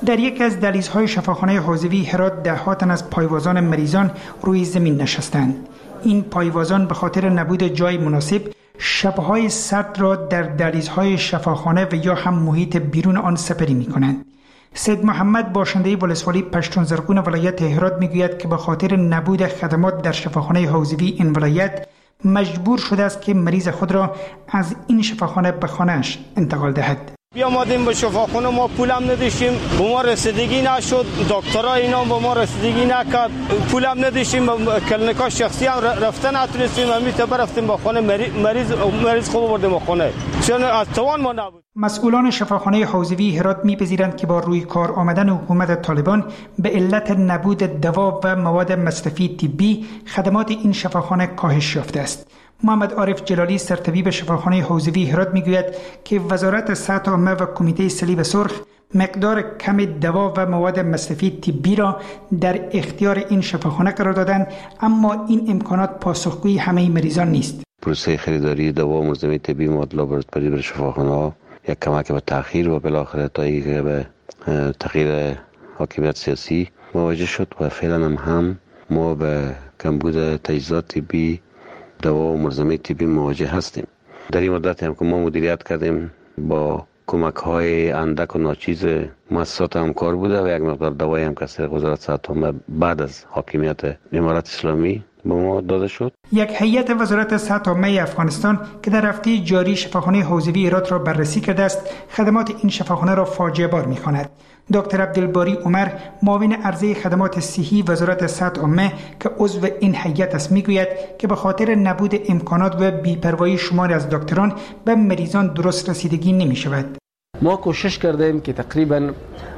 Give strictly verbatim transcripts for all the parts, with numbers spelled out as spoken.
در یک از دهلیزهای شفاخانه حوزوی هرات ده‌ها تن از پایوازان مریضان روی زمین نشستند. این پایوازان به خاطر نبود جای مناسب شب‌های سرد را در دهلیزهای شفاخانه و یا هم محیط بیرون آن سپری می‌کنند. سید محمد باشنده ولسوالی پشتون زرغون ولایت هرات میگوید که به خاطر نبود خدمات در شفاخانه حوزوی این ولایت مجبور شده است که مریض خود را از این شفاخانه به خانه‌اش انتقال دهد. بیامدیم به شفاخانه، ما پولم نداشتیم، به ما رسیدگی نشد، دکترها اینا به ما رسیدگی نکرد، پولم نداشتیم، کلینیکا شخصی هم رفتن نتونستیم، همیشه برفتیم به خانه مریض مریض خوب بردیم خانه، چون از توان ما نبود. مسئولان شفاخانه حوزوی هرات می‌پذیرند که با روی کار آمدن حکومت طالبان به علت نبود دوا و مواد مصرفی طبی خدمات این شفاخانه کاهش یافته است. محمد عارف جلالی سرطبیب شفاخانه حوزوی هرات میگوید که وزارت صحت عامه و کمیته صلیب سرخ مقدار کم دوا و مواد مصرفی طبی را در اختیار این شفاخانه قرار دادند، اما این امکانات پاسخگوی همه مریضان نیست. پروسه خریداری دوا و ملزمه طبی مواد لابراتواری برای شفاخانه‌ها یک کمک به تأخیر و بالاخره تا اینکه به تغییر حاکمیت سیاسی مواجه شد و فعلا هم, هم ما به کمبود تجهیزات طبی دوا و ملزمه طبی مواجه هستیم. در این مدت هم که ما مدیریت کردیم با کمک های اندک و ناچیز مؤسسات همکار بوده و یک مقدار دوایی هم که وزارت صحت عامه بعد از حاکمیت امارت اسلامی به ما داده شد. یک هیئت وزارت صحت عامه افغانستان که در هفته جاری شفاخانه حوزوی هرات را بررسی کرده است، خدمات این شفاخانه را فاجعه بار می‌خواند. دکتر عبدالباری عمر، معاون عرضه خدمات صحی وزارت صحت عامه که عضو این هیئت است، میگوید که به خاطر نبود امکانات و بی‌پروایی شماری از دکتران به مریضان درست رسیدگی نمی‌شود. ما کوشش کردیم که تقریبا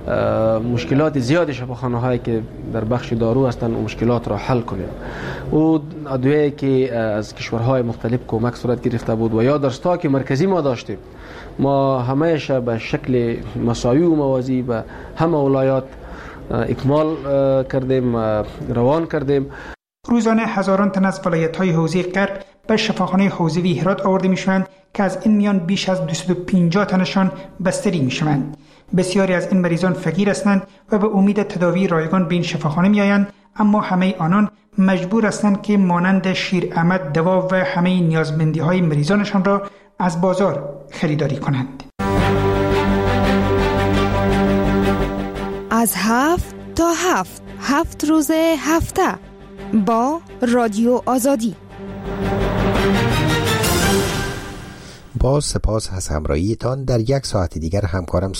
مشکلات زیاد شفاخانه هایی که در بخش دارو هستند و مشکلات را حل کنیم. و ادویه‌ای که از کشورهای مختلف کمک صورت گرفته بود و یا در استاک مرکزی ما داشتیم، ما همیشه به شکل مساوی و موازی به همه ولایات اکمال کردیم، روان کردیم. روزانه هزاران تن از ولایت‌های حوزه غرب به شفاخانه حوزوی هرات آورده می‌شوند که از این میان بیش از دویست و پنجاه تنشان بستری می‌شوند. بسیاری از این مریضان فقیر هستند و به امید تداوی رایگان به این شفاخانه می‌آیند، اما همه آنان مجبور هستند که مانند شیر احمد دوا و همه نیازمندی‌های مریضانشان را از بازار خریداری کنند. از هفت تا هفت هفت روز هفته با رادیو آزادی. با سپاس از همراهیتان. در یک ساعت دیگر همکارم